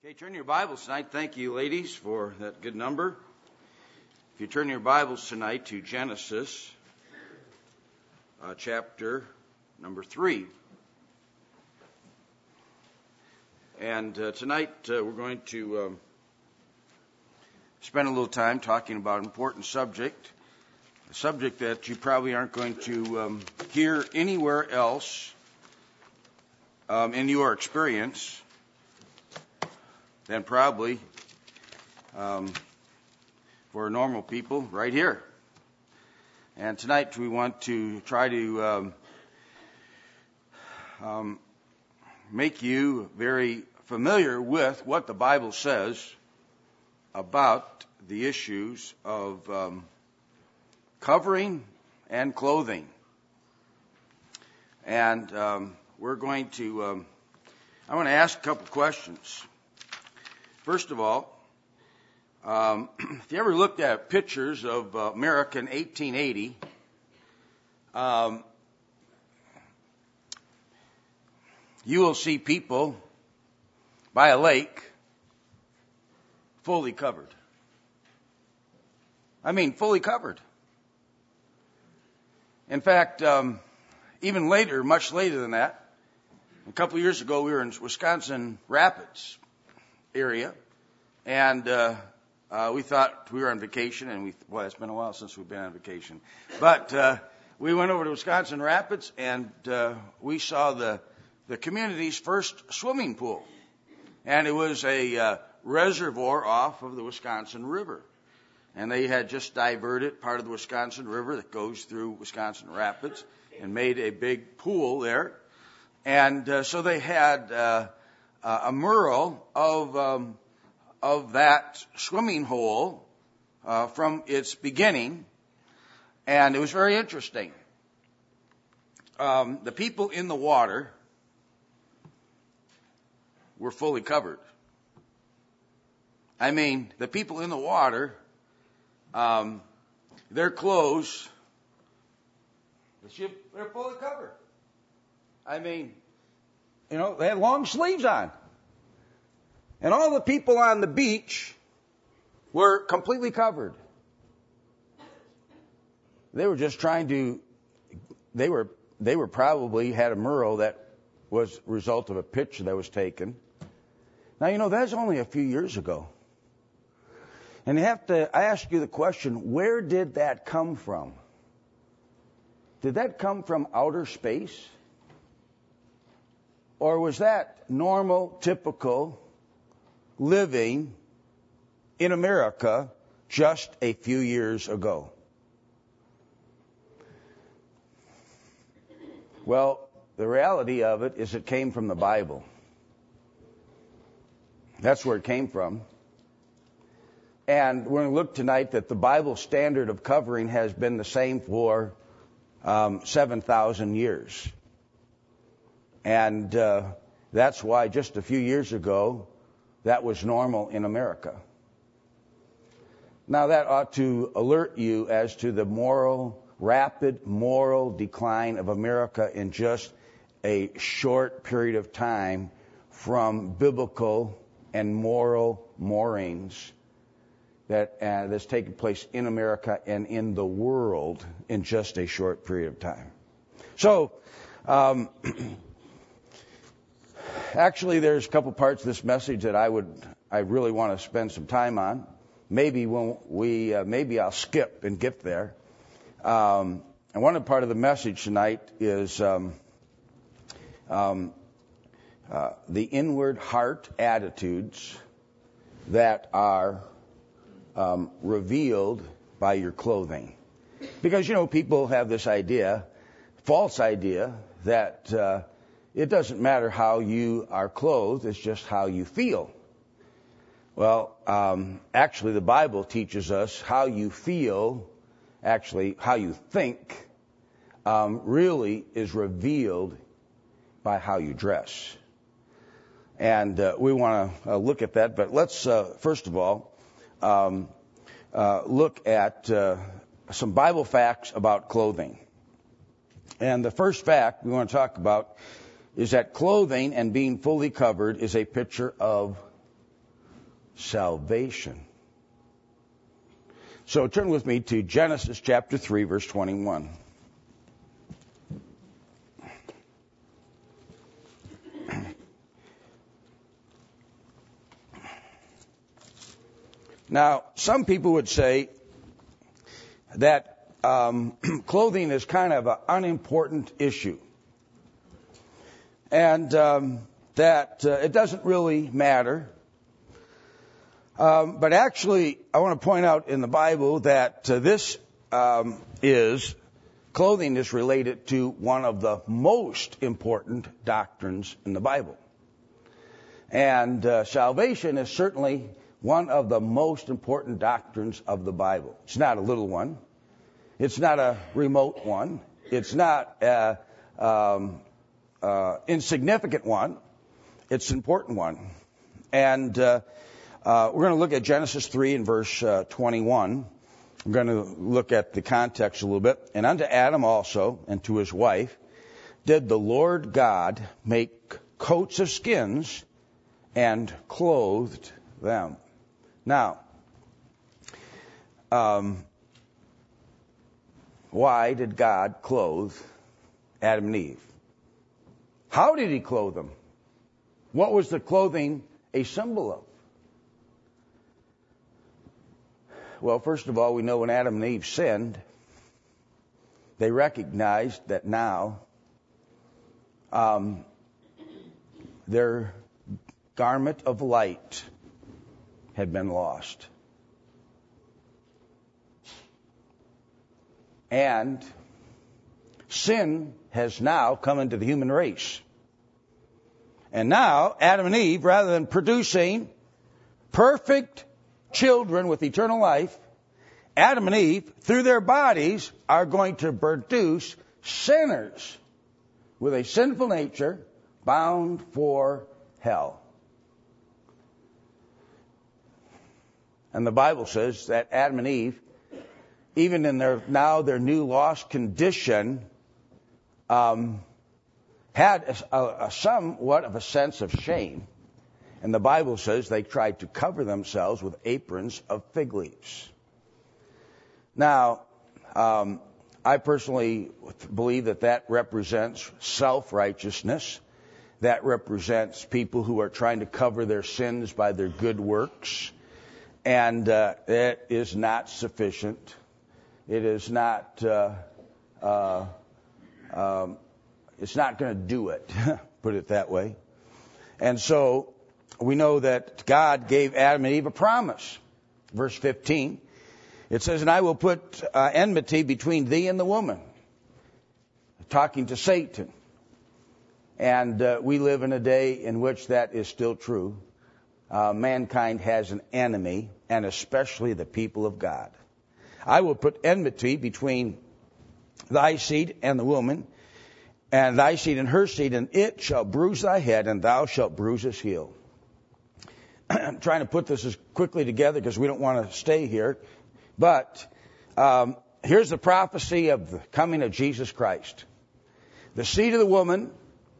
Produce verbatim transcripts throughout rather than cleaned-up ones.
Okay, turn your Bibles tonight. Thank you, ladies, for that good number. If you turn your Bibles tonight to Genesis uh, chapter number three. And uh, tonight uh, we're going to um, spend a little time talking about an important subject, a subject that you probably aren't going to um, hear anywhere else um, in your experience than probably um, for normal people right here. And tonight we want to try to um, um, make you very familiar with what the Bible says about the issues of um, covering and clothing. And um, we're going to, um, I want to ask a couple questions. First of all, um, if you ever looked at pictures of uh, America in eighteen eighty, um, you will see people by a lake fully covered. I mean, fully covered. In fact, um, even later, much later than that, a couple of years ago, we were in Wisconsin Rapids area, and uh, uh, we thought we were on vacation, and we, boy, it's been a while since we've been on vacation. But uh, we went over to Wisconsin Rapids, and uh, we saw the the community's first swimming pool, and it was a uh, reservoir off of the Wisconsin River, and they had just diverted part of the Wisconsin River that goes through Wisconsin Rapids and made a big pool there, and uh, so they had uh, Uh, a mural of um, of that swimming hole uh, from its beginning, and it was very interesting. Um, the people in the water were fully covered. I mean, the people in the water, um, their clothes, they're fully covered. I mean, you know, they had long sleeves on. And all the people on the beach were completely covered. They were just trying to, they were, they were probably had a mural that was a result of a picture that was taken. Now, you know, that's only a few years ago. And you have to ask you the question, where did that come from? Did that come from outer space? Or was that normal, typical living in America just a few years ago? Well, the reality of it is it came from the Bible. That's where it came from. And we're going to look tonight that the Bible standard of covering has been the same for um, seven thousand years. And uh, that's why just a few years ago, that was normal in America. Now that ought to alert you as to the moral, rapid moral decline of America in just a short period of time from biblical and moral moorings that uh, that's taken place in America and in the world in just a short period of time. So, um, Actually, there's a couple parts of this message that I would, I really want to spend some time on. Maybe when we, uh, maybe I'll skip and get there. Um, and one part of the message tonight is um, um, uh, the inward heart attitudes that are um, revealed by your clothing. Because, you know, people have this idea, false idea, that uh, it doesn't matter how you are clothed, it's just how you feel. Well, um, actually, the Bible teaches us how you feel, actually, how you think, um, really is revealed by how you dress. And uh, we want to uh, look at that, but let's, uh, first of all, um, uh, look at uh, some Bible facts about clothing. And the first fact we want to talk about is that clothing and being fully covered is a picture of salvation. So turn with me to Genesis chapter three, verse twenty-one. Now, some people would say that um, clothing is kind of an unimportant issue, and um, that uh, it doesn't really matter. Um, but actually, I want to point out in the Bible that uh, this um, is, clothing is related to one of the most important doctrines in the Bible. And uh, salvation is certainly one of the most important doctrines of the Bible. It's not a little one. It's not a remote one. It's not a um, uh, insignificant one. It's an important one. And uh, uh, we're going to look at Genesis three and verse uh, twenty-one. We're going to look at the context a little bit. And unto Adam also, and to his wife, did the Lord God make coats of skins and clothed them. Now, um, why did God clothe Adam and Eve? How did he clothe them? What was the clothing a symbol of? Well, first of all, we know when Adam and Eve sinned, they recognized that now um, their garment of light had been lost. And sin has now come into the human race. And now, Adam and Eve, rather than producing perfect children with eternal life, Adam and Eve, through their bodies, are going to produce sinners with a sinful nature bound for hell. And the Bible says that Adam and Eve, even in their now their new lost condition, um, had a, a, a somewhat of a sense of shame. And the Bible says they tried to cover themselves with aprons of fig leaves. Now, um, I personally believe that that represents self-righteousness. That represents people who are trying to cover their sins by their good works. And uh, it is not sufficient. It is not. Uh, uh, um, it's not going to do it. Put it that way. And so we know that God gave Adam and Eve a promise. Verse fifteen. It says, "And I will put uh, enmity between thee and the woman." Talking to Satan. And uh, we live in a day in which that is still true. Uh, mankind has an enemy, and especially the people of God. "I will put enmity between thy seed and the woman, and thy seed and her seed, and it shall bruise thy head, and thou shalt bruise his heel." I'm trying to put this as quickly together because we don't want to stay here. But um, here's the prophecy of the coming of Jesus Christ. The seed of the woman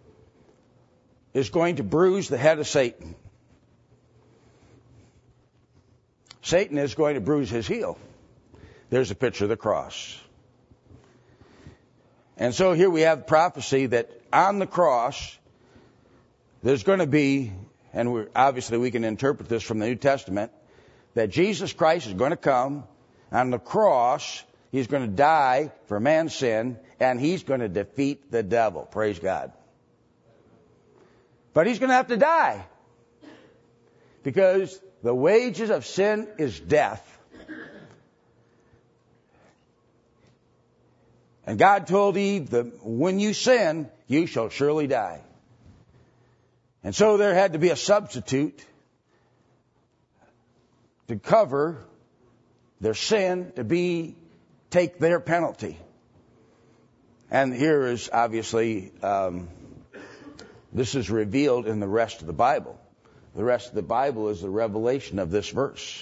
is going to bruise the head of Satan. Satan is going to bruise his heel. There's a picture of the cross. And so here we have prophecy that on the cross, there's going to be, and we're, obviously we can interpret this from the New Testament, that Jesus Christ is going to come on the cross. He's going to die for man's sin, and he's going to defeat the devil. Praise God. But he's going to have to die, because the wages of sin is death. And God told Eve that when you sin, you shall surely die. And so there had to be a substitute to cover their sin, to be, take their penalty. And here is obviously, um, this is revealed in the rest of the Bible. The rest of the Bible is the revelation of this verse.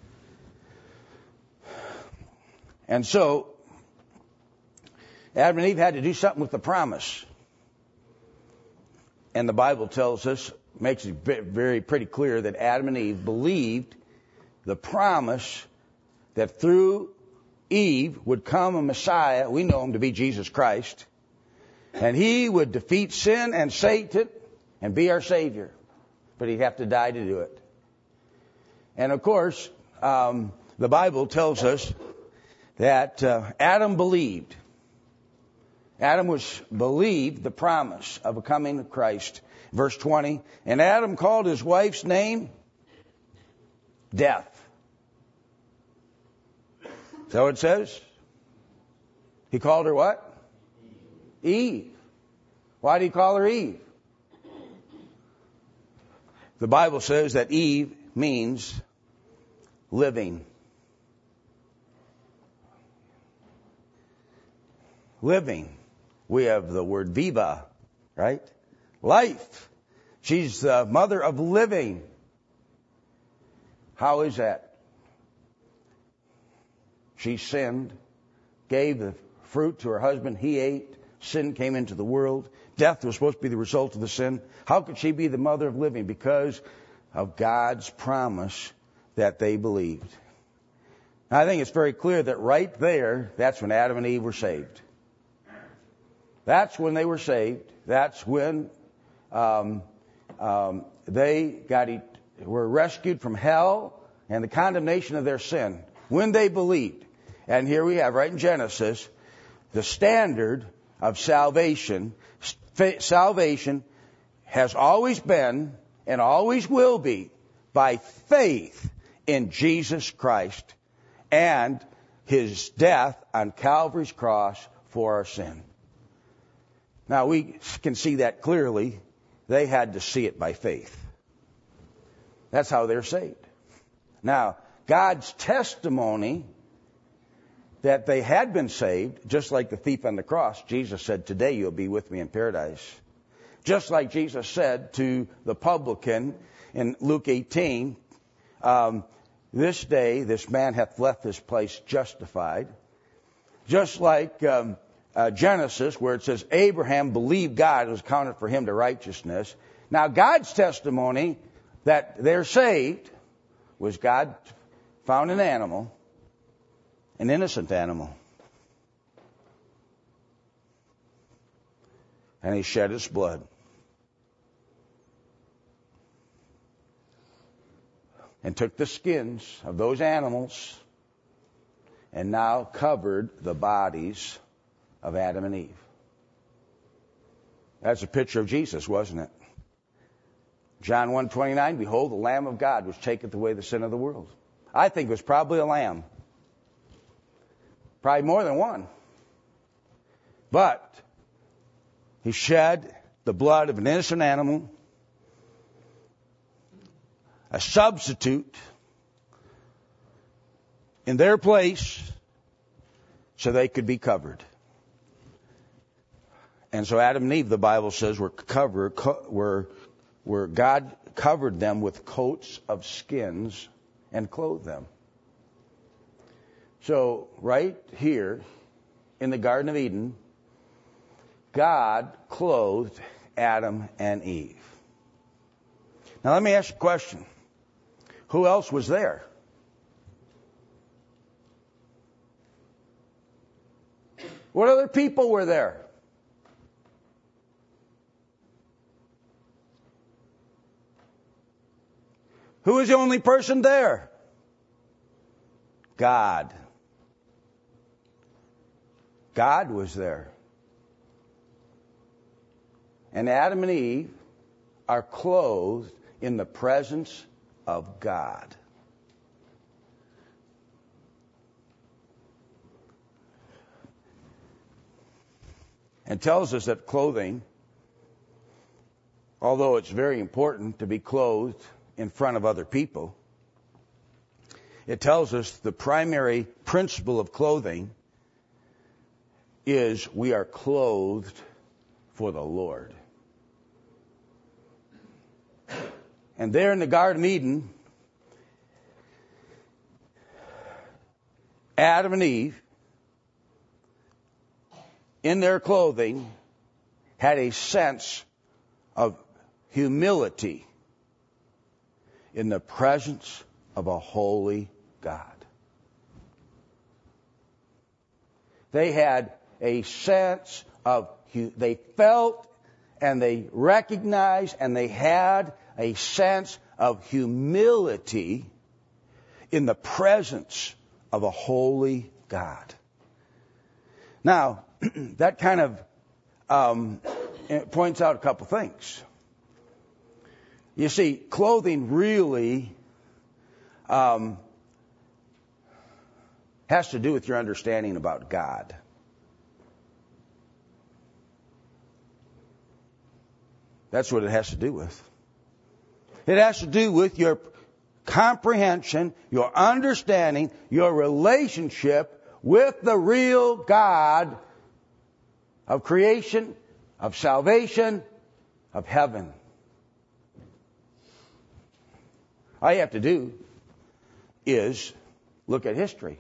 And so, Adam and Eve had to do something with the promise. And the Bible tells us makes it very pretty clear that Adam and Eve believed the promise that through Eve would come a Messiah. We know him to be Jesus Christ. And he would defeat sin and Satan and be our Savior. But he'd have to die to do it. And of course, um, the Bible tells us that uh, Adam believed. Adam was believed the promise of a coming of Christ. Verse twenty, and Adam called his wife's name Death. Is that what it says? He called her what? Eve. Why did he call her Eve? The Bible says that Eve means living. Living. We have the word viva, right? Life. She's the mother of living. How is that? She sinned, gave the fruit to her husband, he ate, sin came into the world. Death was supposed to be the result of the sin. How could she be the mother of living? Because of God's promise that they believed. Now, I think it's very clear that right there, that's when Adam and Eve were saved. That's when they were saved. That's when um, um, they got e- were rescued from hell and the condemnation of their sin. When they believed. And here we have, right in Genesis, the standard of salvation. Salvation has always been and always will be by faith in Jesus Christ and his death on Calvary's cross for our sin. Now, we can see that clearly. They had to see it by faith. That's how they're saved. Now, God's testimony that they had been saved, just like the thief on the cross, Jesus said, today you'll be with me in paradise. Just like Jesus said to the publican in Luke eighteen, um, this day this man hath left this place justified. Just like um, uh, Genesis, where it says Abraham believed God, it was counted for him to righteousness. Now, God's testimony that they're saved was God found an animal, an innocent animal, and he shed his blood. And took the skins of those animals and now covered the bodies of Adam and Eve. That's a picture of Jesus, wasn't it? John one twenty-nine, behold, the Lamb of God which taketh away the sin of the world. I think it was probably a lamb. Probably more than one. But he shed the blood of an innocent animal, a substitute in their place so they could be covered. And so Adam and Eve, the Bible says, were covered, were, were God covered them with coats of skins and clothed them. So right here in the Garden of Eden, God clothed Adam and Eve. Now let me ask you a question. Who else was there? What other people were there? Who was the only person there? God. God was there. And Adam and Eve are clothed in the presence of God. And tells us that clothing, although it's very important to be clothed in front of other people, it tells us the primary principle of clothing is we are clothed for the Lord. And there in the Garden of Eden, Adam and Eve, in their clothing, had a sense of humility in the presence of a holy God. They had a sense of, they felt and they recognized and they had a sense of humility in the presence of a holy God. Now, that kind of um, points out a couple things. You see, clothing really um, has to do with your understanding about God. That's what it has to do with. It has to do with your comprehension, your understanding, your relationship with the real God of creation, of salvation, of heaven. All you have to do is look at history.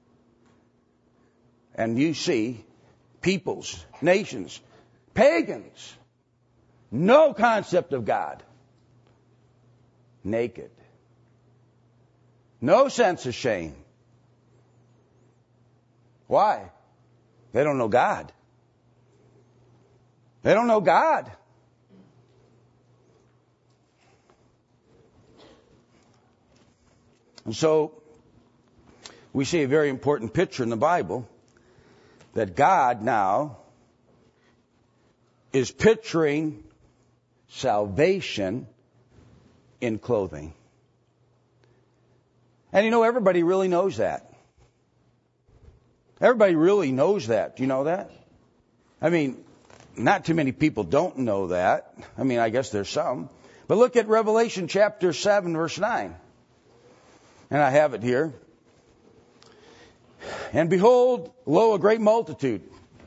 And you see peoples, nations, pagans, no concept of God, naked, no sense of shame. Why? They don't know God. They don't know God. And so we see a very important picture in the Bible that God now is picturing salvation in clothing. And you know, everybody really knows that. Everybody really knows that. Do you know that? I mean, not too many people don't know that. I mean, I guess there's some. But look at Revelation chapter seven, verse nine. And I have it here. And behold, lo, a great multitude,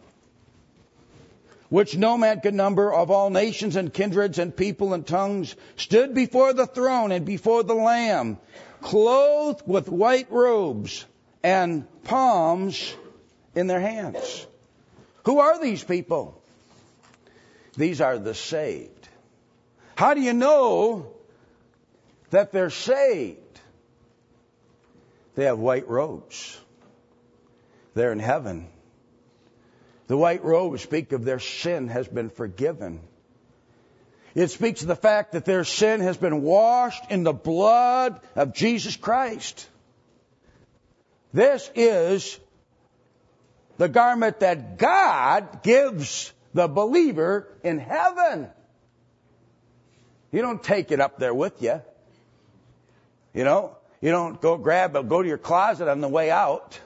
which no man could number, of all nations and kindreds and people and tongues, stood before the throne and before the Lamb, clothed with white robes and palms in their hands. Who are these people? These are the saved. How do you know that they're saved? They have white robes. They're in heaven. The white robes speak of their sin has been forgiven. It speaks of the fact that their sin has been washed in the blood of Jesus Christ. This is the garment that God gives the believer in heaven. You don't take it up there with you. You know, you don't go grab it, go to your closet on the way out.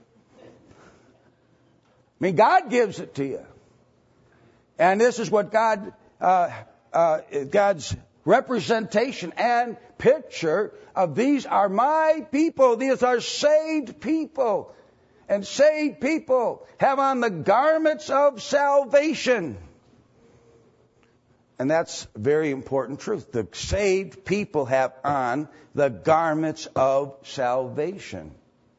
I mean, God gives it to you. And this is what God, uh, uh, God's representation and picture of these are my people. These are saved people. And saved people have on the garments of salvation. And that's a very important truth. The saved people have on the garments of salvation.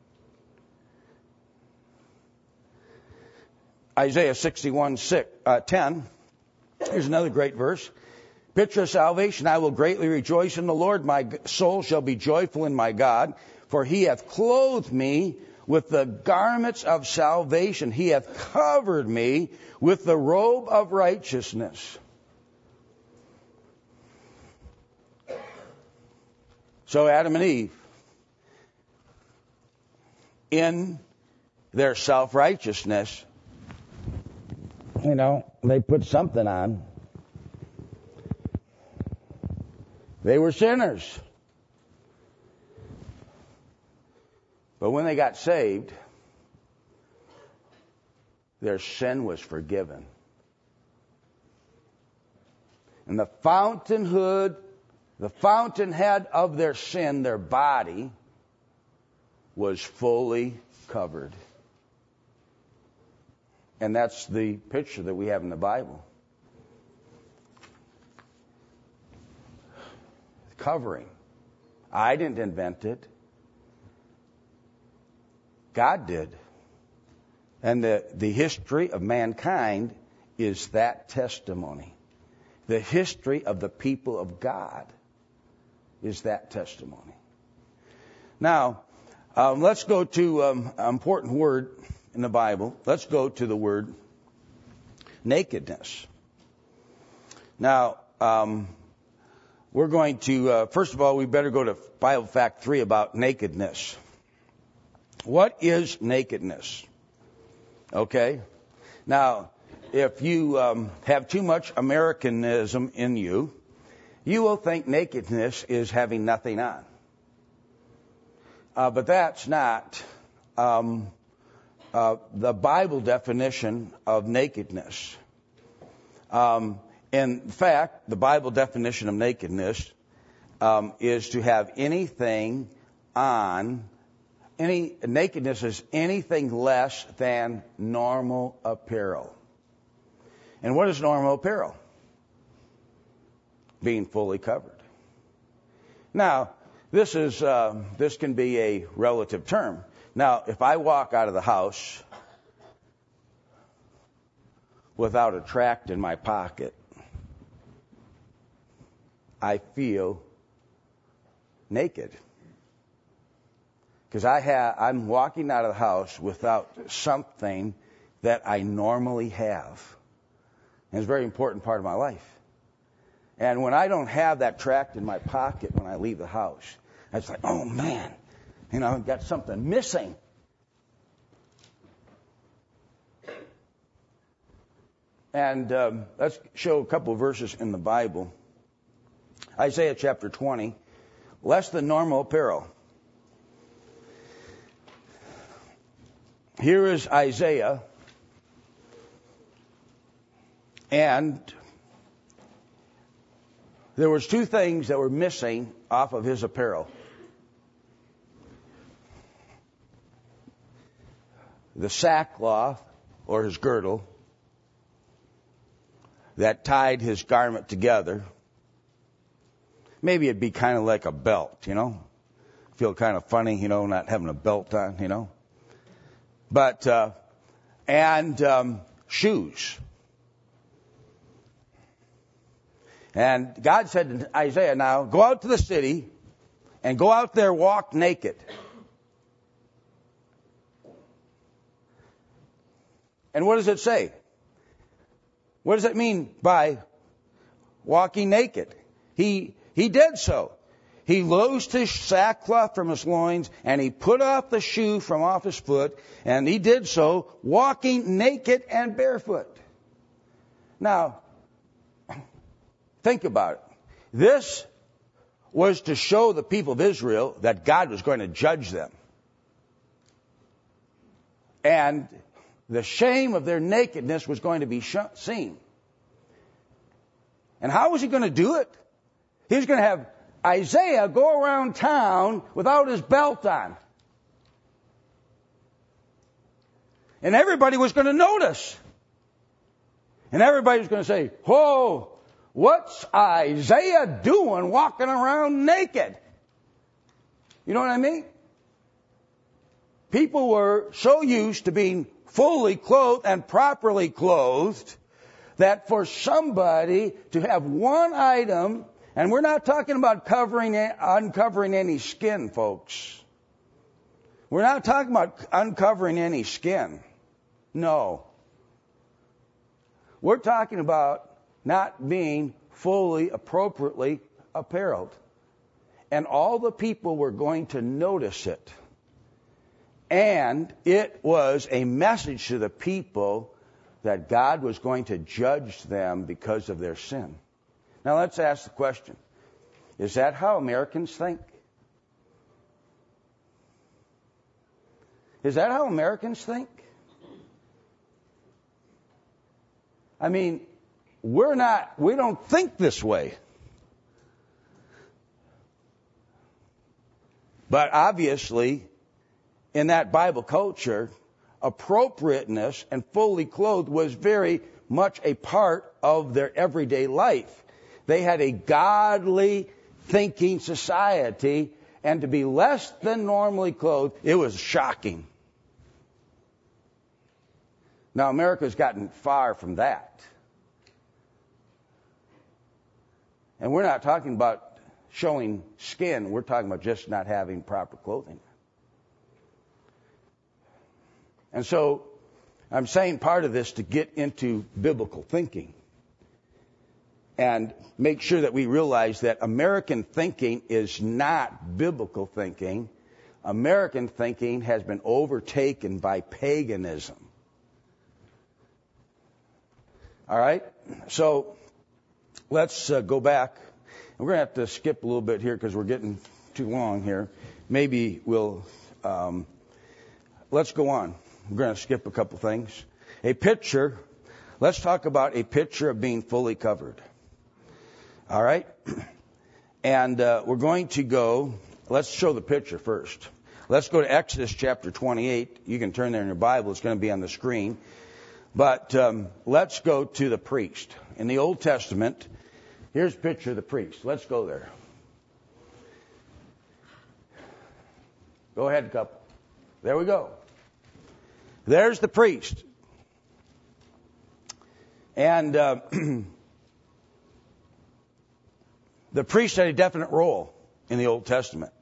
Isaiah sixty-one, six, uh, ten. Here's another great verse. Picture of salvation. I will greatly rejoice in the Lord. My soul shall be joyful in my God. For he hath clothed me with the garments of salvation. He hath covered me with the robe of righteousness. So Adam and Eve, in their self-righteousness, you know, they put something on. They were sinners. But when they got saved, their sin was forgiven. And the fountainhood, the fountainhead of their sin, their body, was fully covered. And that's the picture that we have in the Bible. Covering. I didn't invent it. God did. And the, the history of mankind is that testimony. The history of the people of God is that testimony. Now, um, let's go to um, an important word in the Bible. Let's go to the word nakedness. Now, um, we're going to, uh, first of all, we better go to Bible fact three about nakedness. What is nakedness? Okay. Now, if you um, have too much Americanism in you, you will think nakedness is having nothing on. Uh, but that's not um, uh, the Bible definition of nakedness. Um, in fact, the Bible definition of nakedness um, is to have anything on. Any nakedness is anything less than normal apparel. And what is normal apparel? Being fully covered. Now, this is uh, this can be a relative term. Now, if I walk out of the house without a tract in my pocket, I feel naked. Because I have, I'm walking out of the house without something that I normally have. And it's a very important part of my life. And when I don't have that tract in my pocket when I leave the house, it's like, oh man, you know, I've got something missing. And um, let's show a couple of verses in the Bible. Isaiah chapter twenty, less than normal apparel. Here is Isaiah, and there was two things that were missing off of his apparel. The sackcloth, or his girdle, that tied his garment together. Maybe it'd be kind of like a belt, you know. Feel kind of funny, you know, not having a belt on, you know. But, uh, and um, shoes. And God said to Isaiah, now go out to the city and go out there, walk naked. And what does it say? What does it mean by walking naked? He, he did so. He loosed his sackcloth from his loins, and he put off the shoe from off his foot, and he did so, walking naked and barefoot. Now, think about it. This was to show the people of Israel that God was going to judge them. And the shame of their nakedness was going to be seen. And how was he going to do it? He was going to have Isaiah go around town without his belt on. And everybody was going to notice. And everybody was going to say, whoa, what's Isaiah doing walking around naked? You know what I mean? People were so used to being fully clothed and properly clothed that for somebody to have one item, and we're not talking about covering, uncovering any skin, folks. We're not talking about uncovering any skin. No. We're talking about not being fully, appropriately appareled. And all the people were going to notice it. And it was a message to the people that God was going to judge them because of their sin. Now let's ask the question. Is that how Americans think? Is that how Americans think? I mean, we're not, we don't think this way. But obviously, in that Bible culture, appropriateness and fully clothed was very much a part of their everyday life. They had a godly thinking society, and to be less than normally clothed, it was shocking. Now, America's gotten far from that. And we're not talking about showing skin. We're talking about just not having proper clothing. And so I'm saying part of this to get into biblical thinking and make sure that we realize that American thinking is not biblical thinking. American thinking has been overtaken by paganism. All right? So let's uh, go back. We're going to have to skip a little bit here because we're getting too long here. Maybe we'll, um, let's go on. We're going to skip a couple things. A picture. Let's talk about a picture of being fully covered. All right? And uh, we're going to go, let's show the picture first. Let's go to Exodus chapter twenty-eight. You can turn there in your Bible. It's going to be on the screen. But um, let's go to the priest. In the Old Testament, here's a picture of the priest. Let's go there. Go ahead, couple. There we go. There's the priest. And uh, the priest had a definite role in the Old Testament.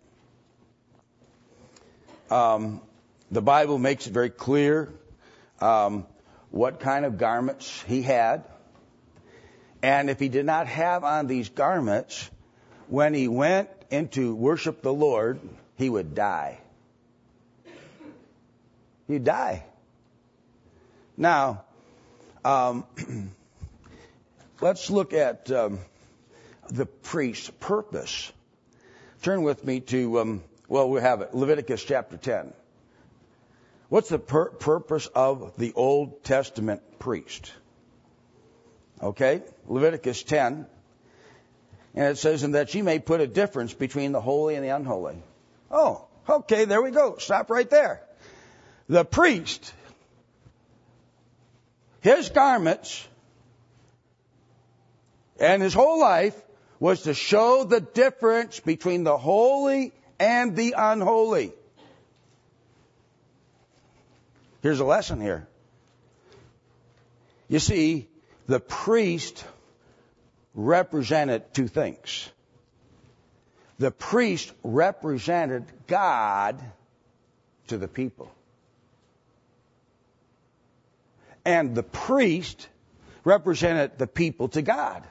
Um, the Bible makes it very clear um, what kind of garments he had. And if he did not have on these garments, when he went in to worship the Lord, he would die. He'd die. Now, um, let's look at um, the priest's purpose. Turn with me to, um, well, we have it, Leviticus chapter ten. What's the pur- purpose of the Old Testament priest? Okay, Leviticus ten. And it says, and that ye may put a difference between the holy and the unholy. Oh, okay, there we go. Stop right there. The priest, his garments and his whole life was to show the difference between the holy and the unholy. Here's a lesson here. You see, the priest represented two things. The priest represented God to the people. And the priest represented the people to God.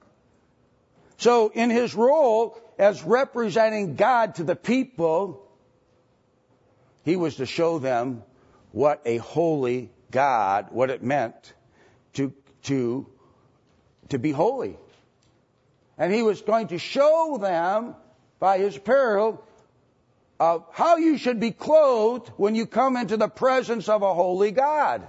So in his role as representing God to the people, he was to show them what a holy God, what it meant to, to, to be holy. And he was going to show them by his apparel of how you should be clothed when you come into the presence of a holy God.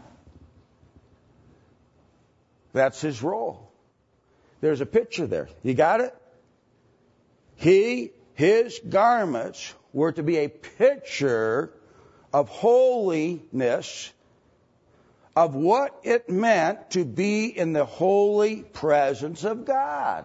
That's his role. There's a picture there. You got it? He, his garments were to be a picture of holiness, of what it meant to be in the holy presence of God.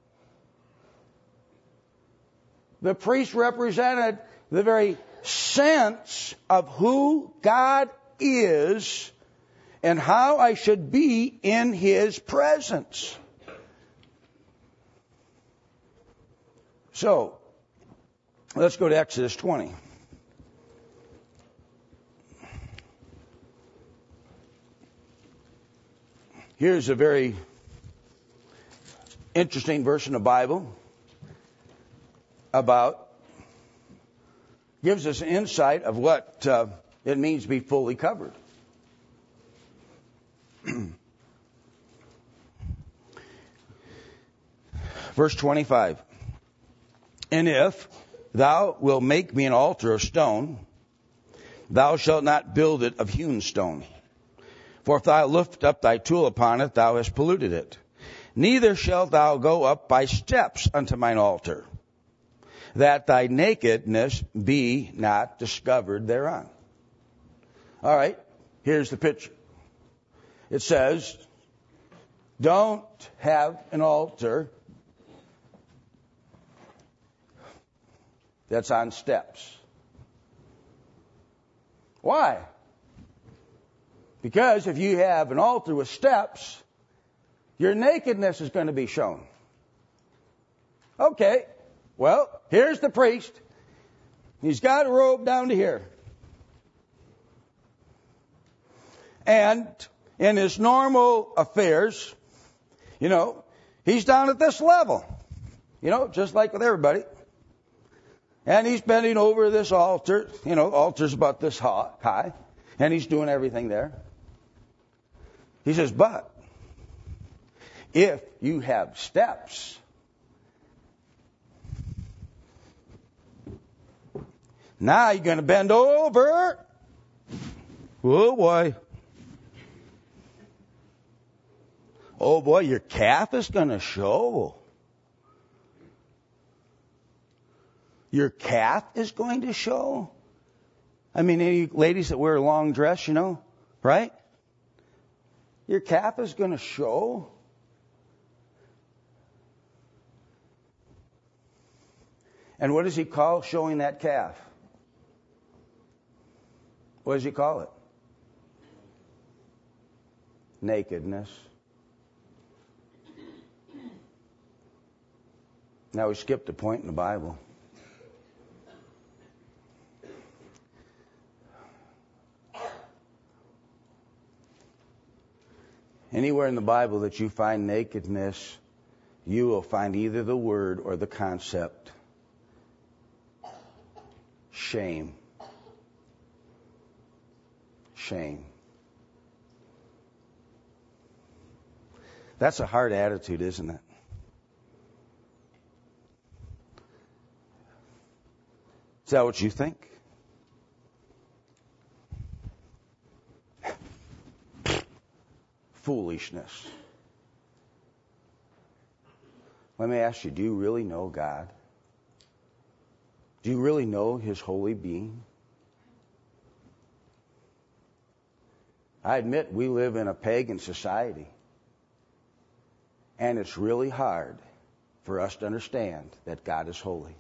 The priest represented the very sense of who God is and how I should be in his presence. So, let's go to Exodus twenty. Here's a very interesting verse in the Bible about, gives us an insight of what uh, it means to be fully covered. Verse twenty-five. And if thou wilt make me an altar of stone, thou shalt not build it of hewn stone. For if thou lift up thy tool upon it, thou hast polluted it. Neither shalt thou go up by steps unto mine altar, that thy nakedness be not discovered thereon. All right, here's the picture. It says, don't have an altar that's on steps. Why? Because if you have an altar with steps, your nakedness is going to be shown. Okay, well, here's the priest. He's got a robe down to here. And in his normal affairs, you know, he's down at this level. You know, just like with everybody. And he's bending over this altar. You know, altar's about this high. And he's doing everything there. He says, but if you have steps, now you're going to bend over. Oh, boy. Oh, boy, your calf is going to show. Your calf is going to show. I mean, any ladies that wear a long dress, you know, right? Your calf is going to show. And what does he call showing that calf? What does he call it? Nakedness. Now we skipped a point in the Bible. Anywhere in the Bible that you find nakedness, you will find either the word or the concept shame. Shame. That's a hard attitude, isn't it? Is that what you think? Foolishness. Let me ask you, do you really know God? Do you really know His holy being? I admit we live in a pagan society. And it's really hard for us to understand that God is holy.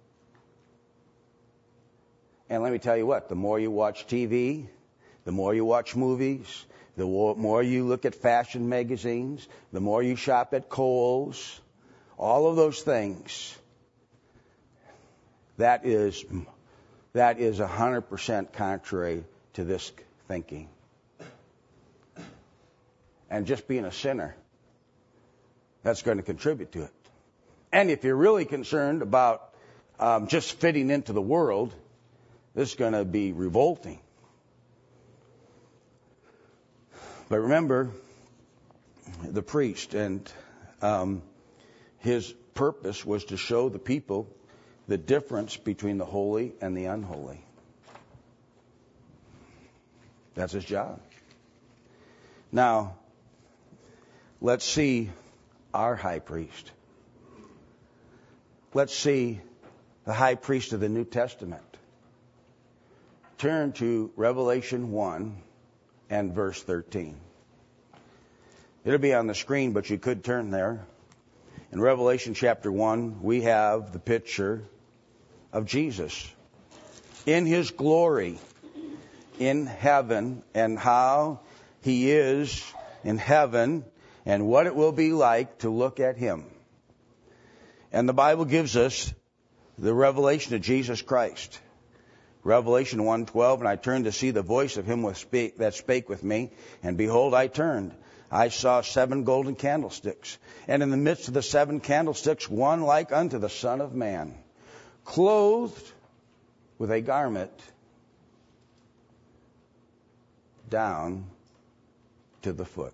And let me tell you what, the more you watch T V, the more you watch movies, the more you look at fashion magazines, the more you shop at Kohl's, all of those things, that is that is one hundred percent contrary to this thinking. And just being a sinner, that's going to contribute to it. And if you're really concerned about um, just fitting into the world, this is going to be revolting. But remember, the priest, and um, his purpose was to show the people the difference between the holy and the unholy. That's his job. Now, let's see our high priest. Let's see the high priest of the New Testament. Turn to Revelation one and verse thirteen. It'll be on the screen, but you could turn there. In Revelation chapter one, we have the picture of Jesus in His glory in heaven, and how He is in heaven and what it will be like to look at Him. And the Bible gives us the revelation of Jesus Christ. Revelation one twelve, and I turned to see the voice of Him that spake with me, and behold, I turned. I saw seven golden candlesticks, and in the midst of the seven candlesticks, one like unto the Son of Man, clothed with a garment down to the foot.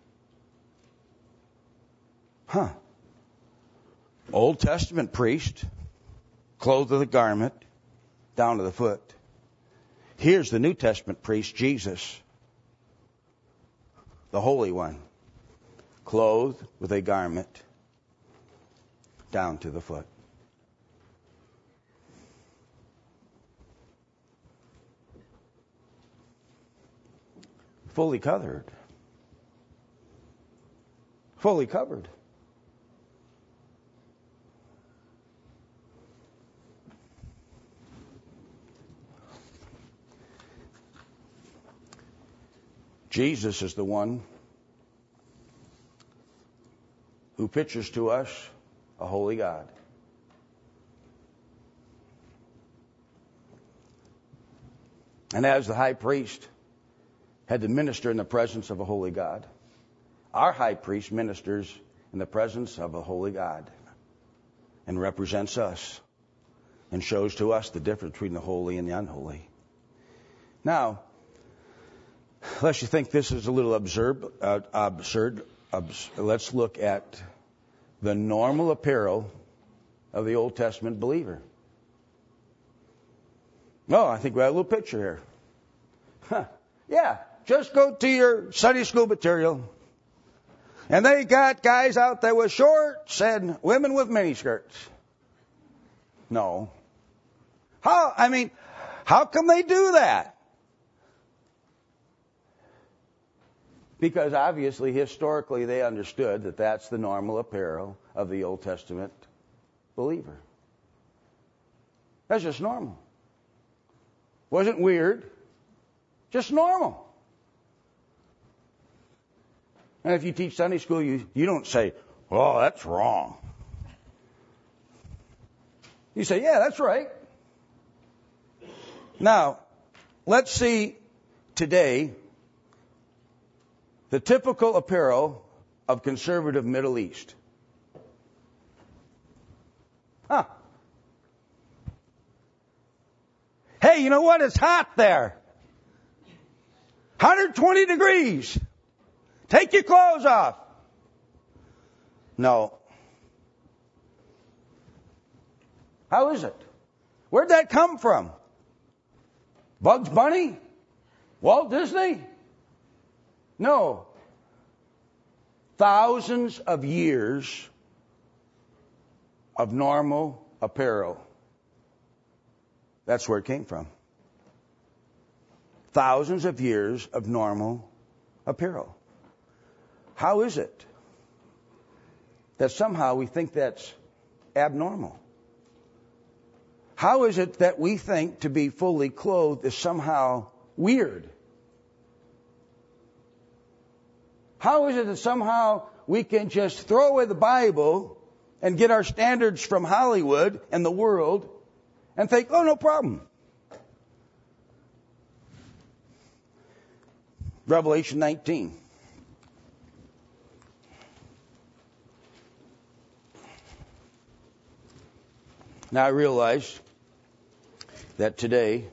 Huh. Old Testament priest, clothed with a garment down to the foot. Here's the New Testament priest, Jesus, the Holy One, clothed with a garment down to the foot. Fully covered. Fully covered. Jesus is the one who pictures to us a holy God. And as the high priest had to minister in the presence of a holy God, our high priest ministers in the presence of a holy God and represents us and shows to us the difference between the holy and the unholy. Now, unless you think this is a little absurd, uh, absurd, abs- let's look at the normal apparel of the Old Testament believer. Oh, I think we have a little picture here. Huh. Yeah, just go to your Sunday school material. And they got guys out there with shorts and women with miniskirts. No. How, I mean, how come they do that? Because obviously, historically, they understood that that's the normal apparel of the Old Testament believer. That's just normal. Wasn't weird. Just normal. And if you teach Sunday school, you, you don't say, oh, that's wrong. You say, yeah, that's right. Now, let's see today the typical apparel of conservative Middle East. Huh. Hey, you know what? It's hot there. one hundred twenty degrees. Take your clothes off. No. How is it? Where'd that come from? Bugs Bunny? Walt Disney? No. Thousands of years of normal apparel. That's where it came from. Thousands of years of normal apparel. How is it that somehow we think that's abnormal? How is it that we think to be fully clothed is somehow weird? How is it that somehow we can just throw away the Bible and get our standards from Hollywood and the world and think, oh, no problem? Revelation nineteen. Now I realize that today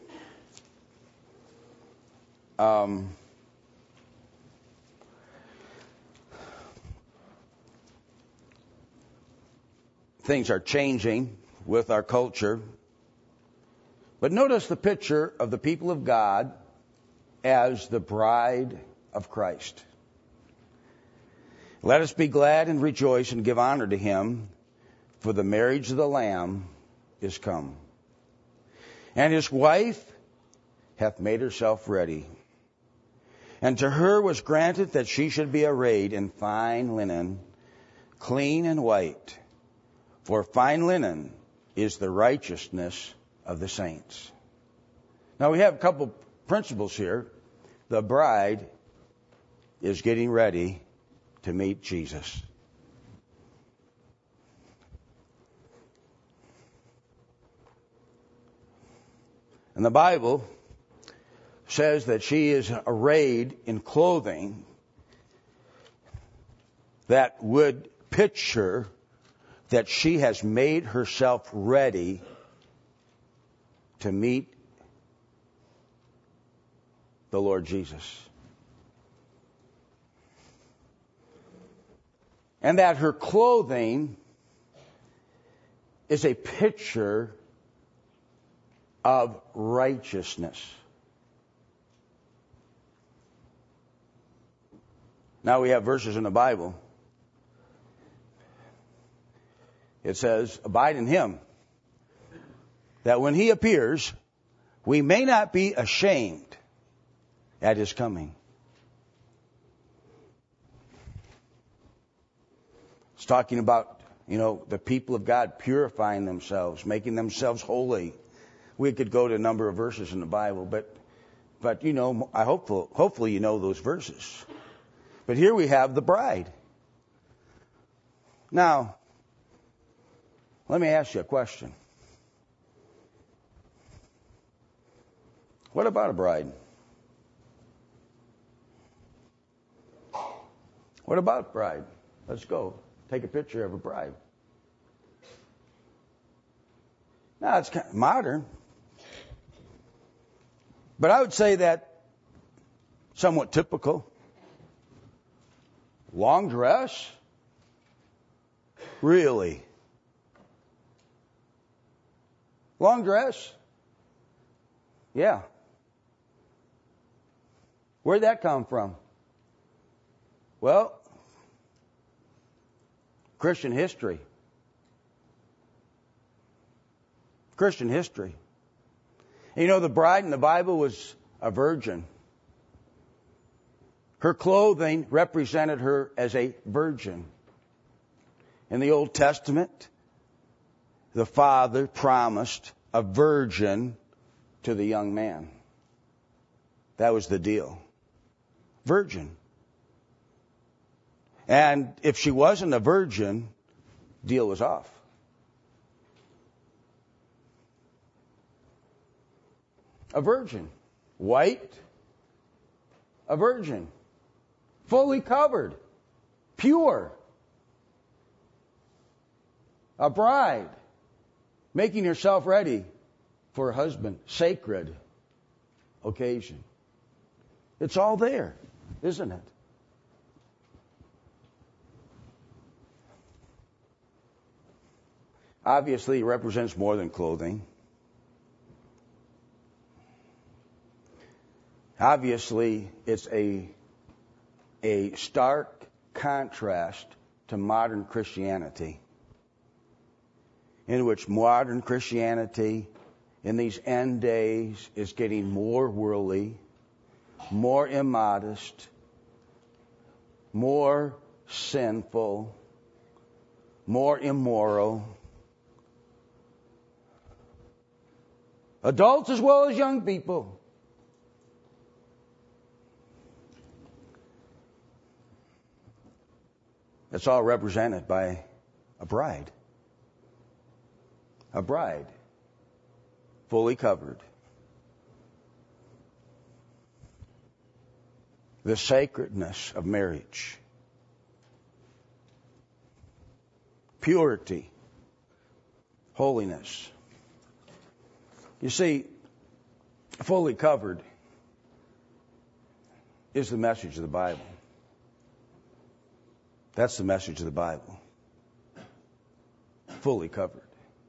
um, things are changing with our culture. But notice the picture of the people of God as the bride of Christ. Let us be glad and rejoice and give honor to him, for the marriage of the Lamb is come, and his wife hath made herself ready. And to her was granted that she should be arrayed in fine linen, clean and white. For fine linen is the righteousness of the saints. Now we have a couple principles here. The bride is getting ready to meet Jesus. And the Bible says that she is arrayed in clothing that would picture that she has made herself ready to meet the Lord Jesus. And that her clothing is a picture of righteousness. Now we have verses in the Bible. It says, abide in him, that when he appears, we may not be ashamed at his coming. It's talking about, you know, the people of God purifying themselves, making themselves holy. We could go to a number of verses in the Bible, but, but you know, I hope, hopefully you know those verses. But here we have the bride. Now, let me ask you a question. What about a bride? What about bride? Let's go. Take a picture of a bride. Now, it's kind of modern. But I would say that somewhat typical. Long dress? Really? Long dress? Yeah. Where'd that come from? Well, Christian history. Christian history. And you know, the bride in the Bible was a virgin. Her clothing represented her as a virgin. In the Old Testament, the father promised a virgin to the young man. That was the deal. Virgin. And if she wasn't a virgin, deal was off. A virgin. White. A virgin. Fully covered. Pure. A bride. Making herself ready for her husband. Sacred occasion. It's all there, isn't it? Obviously, it represents more than clothing. Obviously, it's a, a stark contrast to modern Christianity, in which modern Christianity in these end days is getting more worldly, more immodest, more sinful, more immoral. Adults as well as young people. It's all represented by a bride. A bride. Fully covered. The sacredness of marriage. Purity. Holiness. You see, fully covered is the message of the Bible. That's the message of the Bible. Fully covered.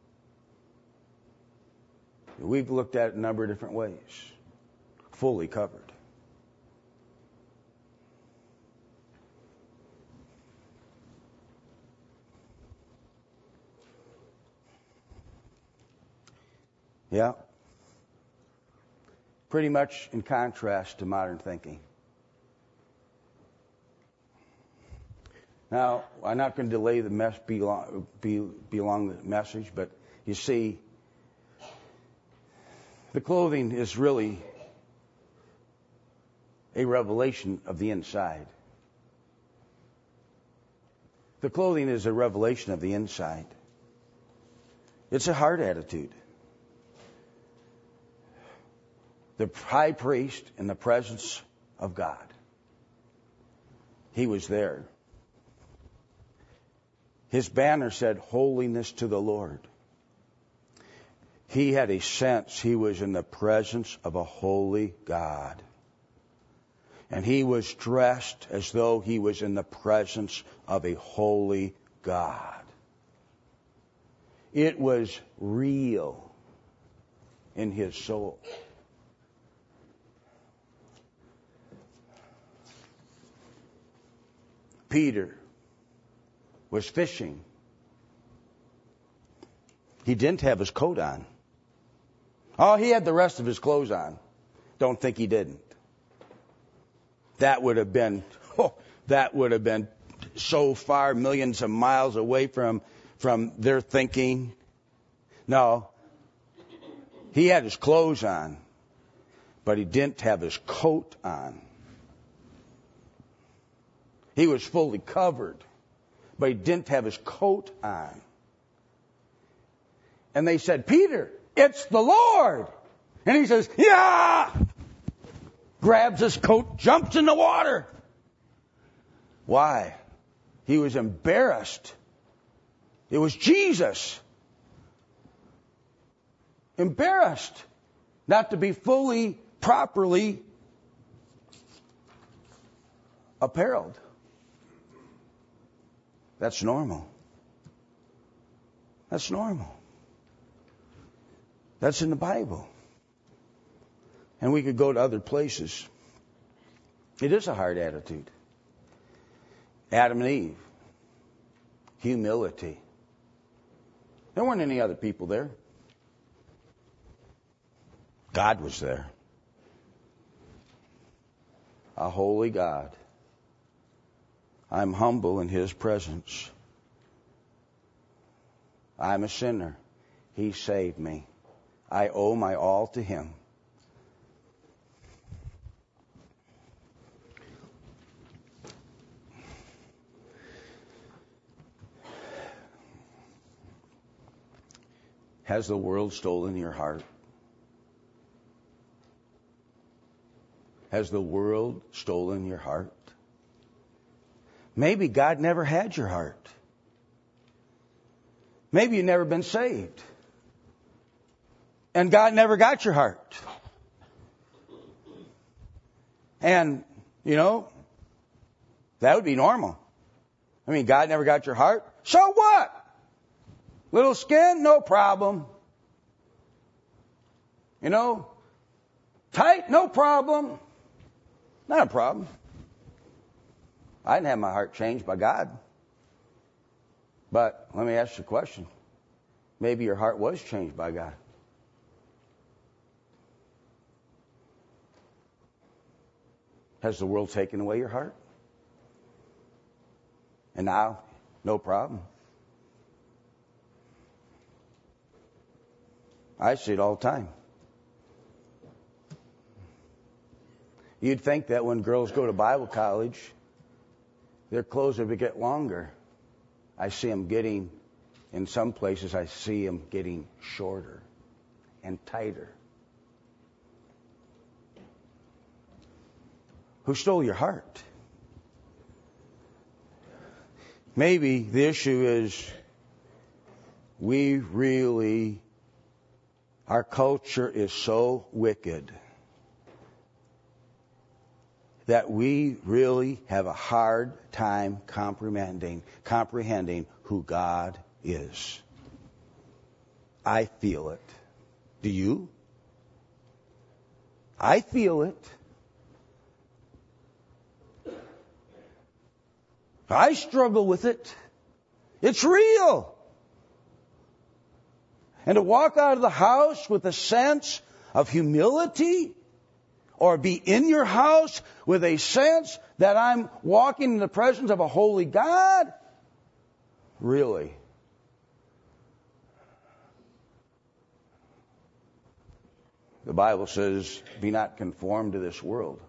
We've looked at it a number of different ways. Fully covered. Yeah. Pretty much in contrast to modern thinking. Now, I'm not going to delay the mess, be long, be, be long the message, but you see, the clothing is really a revelation of the inside. The clothing is a revelation of the inside. It's a heart attitude. The high priest in the presence of God. He was there. His banner said, "Holiness to the Lord." He had a sense he was in the presence of a holy God. And he was dressed as though he was in the presence of a holy God. It was real in his soul. Peter was fishing. He didn't have his coat on. Oh, he had the rest of his clothes on. Don't think he didn't. That would have been, oh, that would have been so far, millions of miles away from, from their thinking. No. He had his clothes on, but he didn't have his coat on. He was fully covered, but he didn't have his coat on. And they said, "Peter, it's the Lord." And he says, yeah! Grabs his coat, jumps in the water. Why? He was embarrassed. It was Jesus. Embarrassed not to be fully, properly apparelled. That's normal. That's normal. That's in the Bible. And we could go to other places. It is a hard attitude. Adam and Eve. Humility. There weren't any other people there. God was there. A holy God. I'm humble in His presence. I'm a sinner. He saved me. I owe my all to Him. Has the world stolen your heart? Has the world stolen your heart? Maybe God never had your heart. Maybe you've never been saved. And God never got your heart. And, you know, that would be normal. I mean, God never got your heart. So what? Little skin, no problem. You know, tight, no problem. Not a problem. I didn't have my heart changed by God. But let me ask you a question. Maybe your heart was changed by God. Has the world taken away your heart? And now, no problem. I see it all the time. You'd think that when girls go to Bible college, their clothes would get longer. I see them getting, in some places, I see them getting shorter and tighter. Who stole your heart? Maybe the issue is we really, our culture is so wicked that we really have a hard time comprehending, comprehending who God is. I feel it. Do you? I feel it. I struggle with it. It's real. And to walk out of the house with a sense of humility, or be in your house with a sense that I'm walking in the presence of a holy God, really? The Bible says, be not conformed to this world.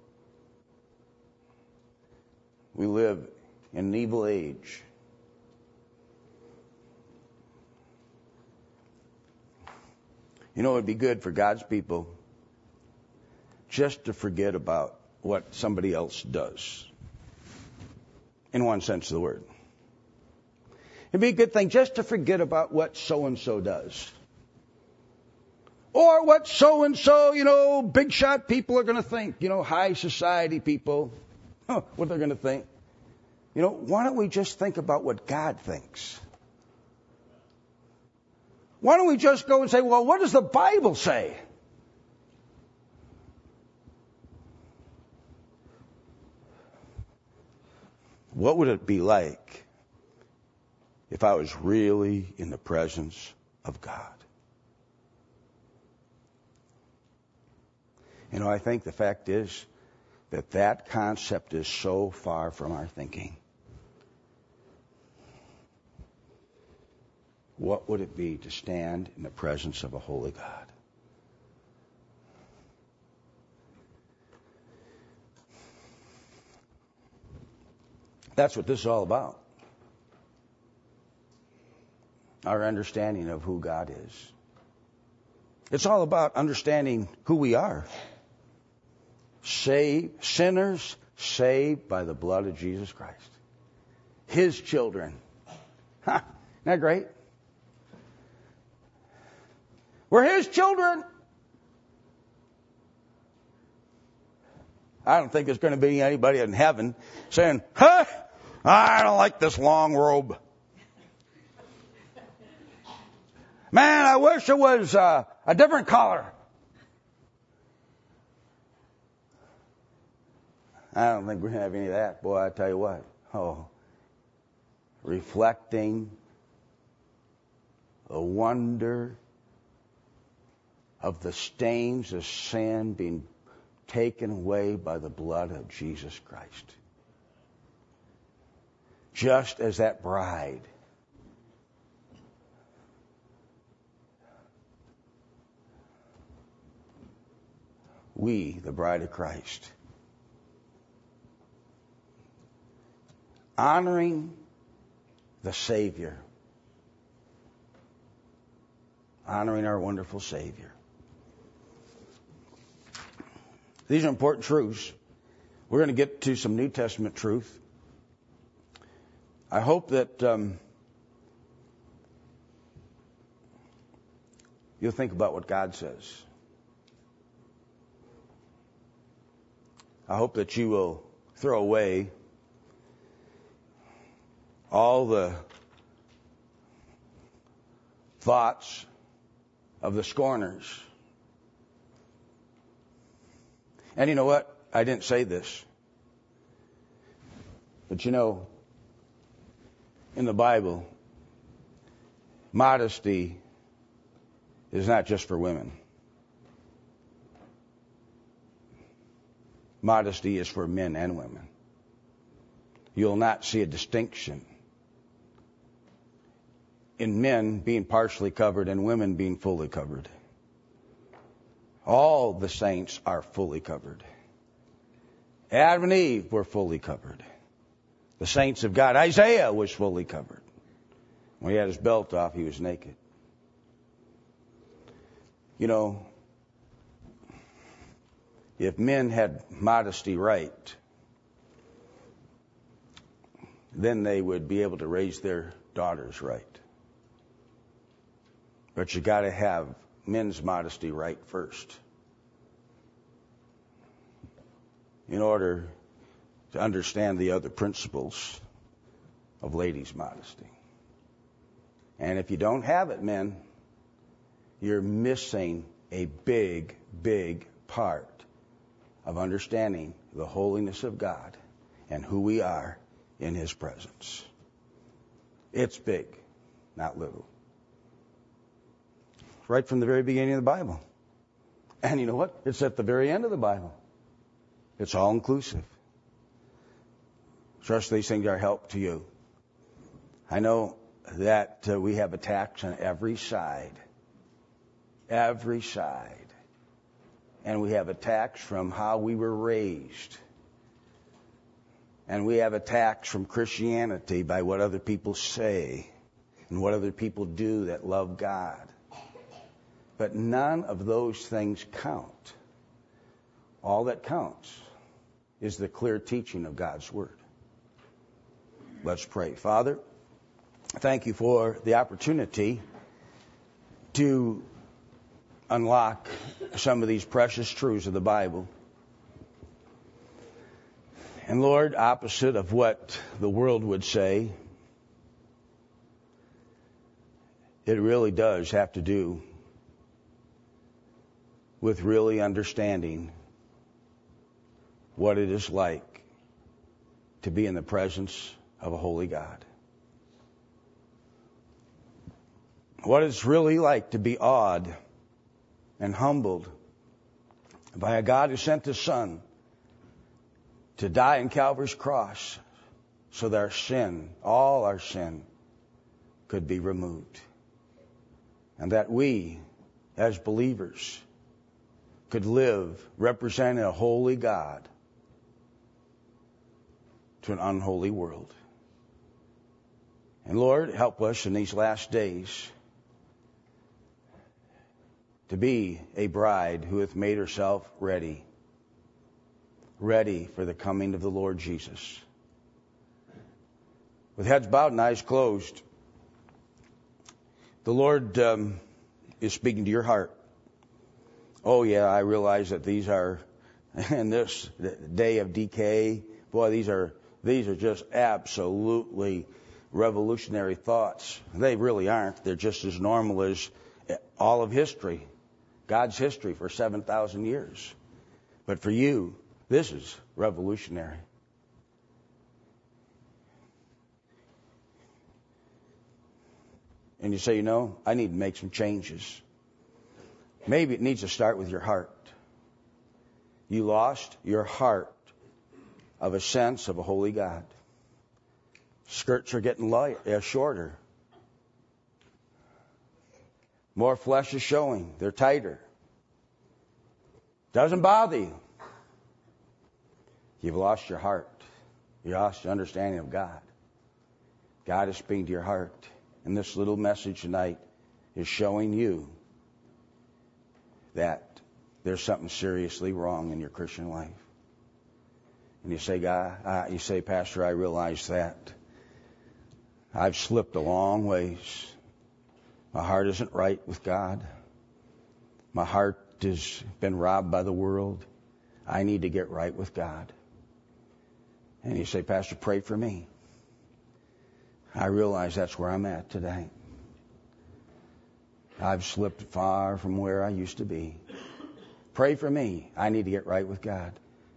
We live in an evil age. You know, it would be good for God's people just to forget about what somebody else does. In one sense of the word. It'd be a good thing just to forget about what so-and-so does. Or what so-and-so, you know, big shot people are going to think. You know, high society people. Huh, what they're going to think. You know, why don't we just think about what God thinks? Why don't we just go and say, well, what does the Bible say? What would it be like if I was really in the presence of God? You know, I think the fact is that that concept is so far from our thinking. What would it be to stand in the presence of a holy God? That's what this is all about. Our understanding of who God is. It's all about understanding who we are. Saved, sinners saved by the blood of Jesus Christ. His children. Huh, isn't that great? We're His children. I don't think there's going to be anybody in heaven saying, huh, I don't like this long robe. Man, I wish it was uh, a different color. I don't think we're going to have any of that. Boy, I tell you what. Oh, reflecting the wonder of the stains of sin being taken away by the blood of Jesus Christ. Just as that bride we, the bride of Christ, honoring the Savior, honoring our wonderful Savior. These are important truths. We're going to get to some New Testament truth. I hope that um, you'll think about what God says. I hope that you will throw away all the thoughts of the scorners. And you know what? I didn't say this. But you know, in the Bible, modesty is not just for women. Modesty is for men and women. You'll not see a distinction in men being partially covered and women being fully covered. All the saints are fully covered. Adam and Eve were fully covered. The saints of God, Isaiah was fully covered. When he had his belt off, he was naked. You know, if men had modesty right, then they would be able to raise their daughters right. But you got to have men's modesty right first in order to understand the other principles of ladies' modesty. And if you don't have it, men, you're missing a big, big part of understanding the holiness of God and who we are in His presence. It's big, not little. Right from the very beginning of the Bible. And you know what? It's at the very end of the Bible. It's all inclusive. Trust these things are help to you. I know that uh, we have attacks on every side. Every side. And we have attacks from how we were raised. And we have attacks from Christianity by what other people say and what other people do that love God. But none of those things count. All that counts is the clear teaching of God's Word. Let's pray. Father, thank you for the opportunity to unlock some of these precious truths of the Bible. And Lord, opposite of what the world would say, it really does have to do with really understanding what it is like to be in the presence of a holy God. What it's really like to be awed and humbled by a God who sent His Son to die on Calvary's cross so that our sin, all our sin, could be removed. And that we, as believers, could live representing a holy God to an unholy world. And Lord, help us in these last days to be a bride who hath made herself ready, ready for the coming of the Lord Jesus. With heads bowed and eyes closed, the Lord um, is speaking to your heart. Oh yeah, I realize that these are, in this day of decay, boy, these are these are just absolutely revolutionary thoughts. They really aren't. They're just as normal as all of history, God's history for seven thousand years. But for you, this is revolutionary. And you say, you know, I need to make some changes. Maybe it needs to start with your heart. You lost your heart of a sense of a holy God. Skirts are getting light, uh, shorter. More flesh is showing. They're tighter. Doesn't bother you. You've lost your heart. You lost your understanding of God. God is speaking to your heart. And this little message tonight is showing you that there's something seriously wrong in your Christian life. And you say, God, uh, you say, Pastor, I realize that. I've slipped a long ways. My heart isn't right with God. My heart has been robbed by the world. I need to get right with God. And you say, Pastor, pray for me. I realize that's where I'm at today. I've slipped far from where I used to be. Pray for me. I need to get right with God.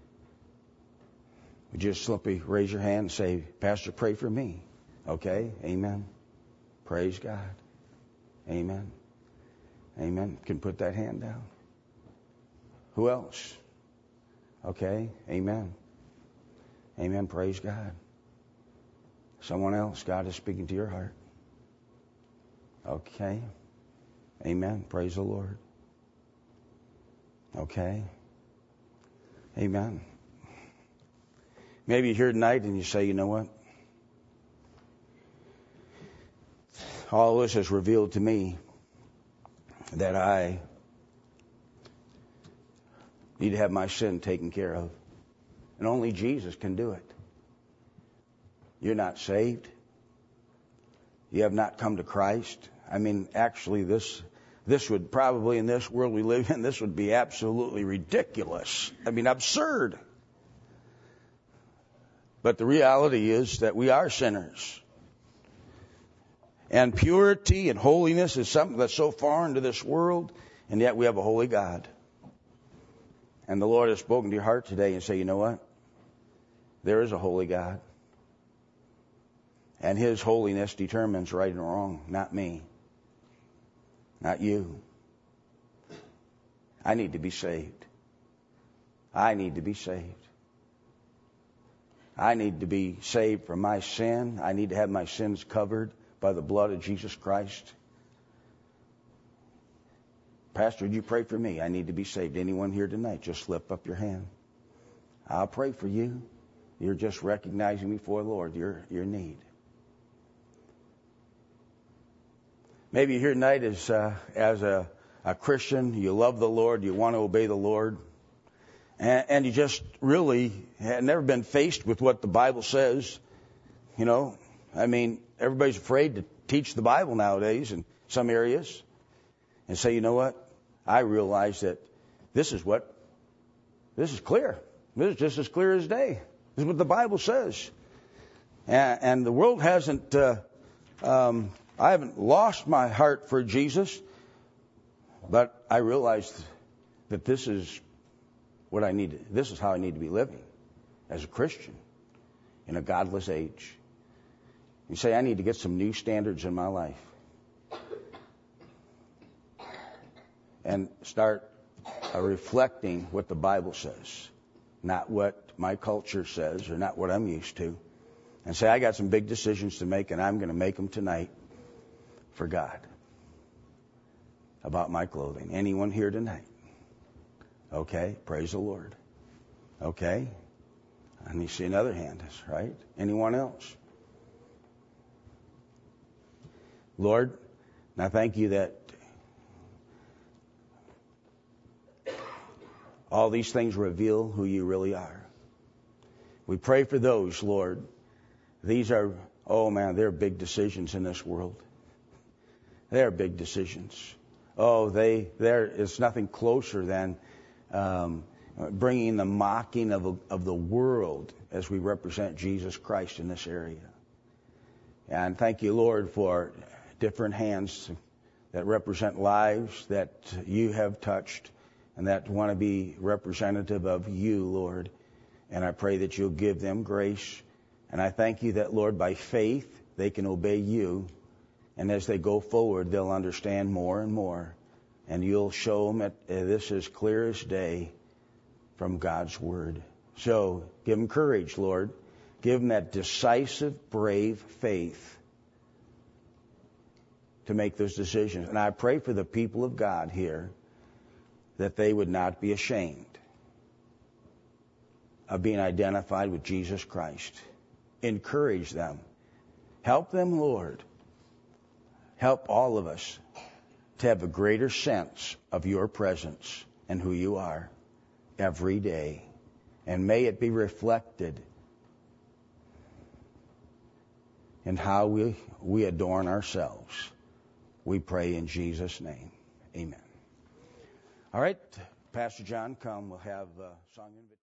Would you just simply raise your hand and say, Pastor, pray for me. Okay? Amen. Praise God. Amen. Amen. You can put that hand down. Who else? Okay? Amen. Amen. Praise God. Someone else, God is speaking to your heart. Okay. Amen. Praise the Lord. Okay. Amen. Maybe you're here tonight and you say, you know what? All this has revealed to me that I need to have my sin taken care of. And only Jesus can do it. You're not saved. You have not come to Christ. I mean, actually, this this would probably, in this world we live in, this would be absolutely ridiculous. I mean, absurd. But the reality is that we are sinners. And purity and holiness is something that's so foreign to this world, and yet we have a holy God. And the Lord has spoken to your heart today and say, you know what? There is a holy God. And His holiness determines right and wrong, not me, not you. I need to be saved. I need to be saved. I need to be saved from my sin. I need to have my sins covered by the blood of Jesus Christ. Pastor, would you pray for me? I need to be saved. Anyone here tonight, just slip up your hand. I'll pray for you. You're just recognizing before the Lord your, your need. Maybe you're here tonight as, uh, as a, a Christian. You love the Lord. You want to obey the Lord. And, and you just really have never been faced with what the Bible says. You know, I mean, everybody's afraid to teach the Bible nowadays in some areas. And say, you know what? I realize that this is what, this is clear. This is just as clear as day. This is what the Bible says. And, and the world hasn't, uh, um, I haven't lost my heart for Jesus, but I realized that this is what I need. To, this is how I need to be living as a Christian in a godless age. You say, I need to get some new standards in my life. And start uh, reflecting what the Bible says, not what my culture says or not what I'm used to. And say, I got some big decisions to make, and I'm going to make them tonight for God about my clothing. Anyone here tonight? Okay, praise the Lord. Okay, and you see another hand, right? Anyone else? Lord, and I thank you that All these things reveal who you really are. We pray for those, Lord. These are, oh man, they're big decisions in this world. They're big decisions. Oh, they, there is nothing closer than um, bringing the mocking of, of the world as we represent Jesus Christ in this area. And thank you, Lord, for different hands that represent lives that you have touched and that want to be representative of you, Lord. And I pray that you'll give them grace. And I thank you that, Lord, by faith, they can obey you. And as they go forward, they'll understand more and more. And you'll show them that uh, this is clear as day from God's Word. So give them courage, Lord. Give them that decisive, brave faith to make those decisions. And I pray for the people of God here that they would not be ashamed of being identified with Jesus Christ. Encourage them. Help them, Lord. Help all of us to have a greater sense of your presence and who you are every day. And may it be reflected in how we, we adorn ourselves. We pray in Jesus' name. Amen. All right, Pastor John, come. We'll have a song invitation.